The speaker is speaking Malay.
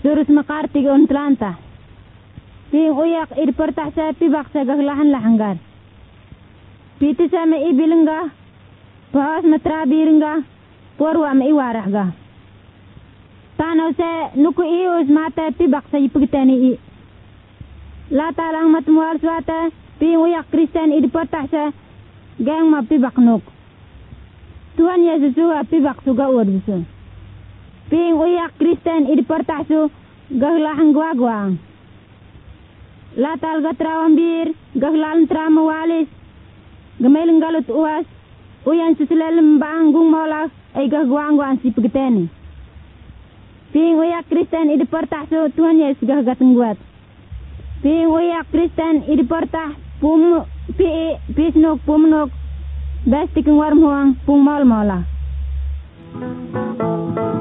surus makartig on tlanta. Ping uyak irpertah sa pibak sa gaglahan-lahanggar. Piti sa may ibilangga, paas matrabirangga, porwa may iwarahga. Tanaw sa nuku ius mata pibak sa ipagtani i. Lata lang matmual swata, ping uyak Kristen irpertah sa gayang mapibak nuk. Tuhan Yesus pibak suga urdusun. Ping uyak Kristen irpertah su gaglahang guagwang. Latal gatrawang bir, gaglalan tramawalis, gamalang galut uas, uyan susulalem baanggung molak ay gagwang-gwang si pagteni. Ping uyak Kristen irpertah su Tuhan Yesus gagatengguat. Ping uyak Kristen irpertah pisnok pumunok, besti keng warmuang pung mal-mala.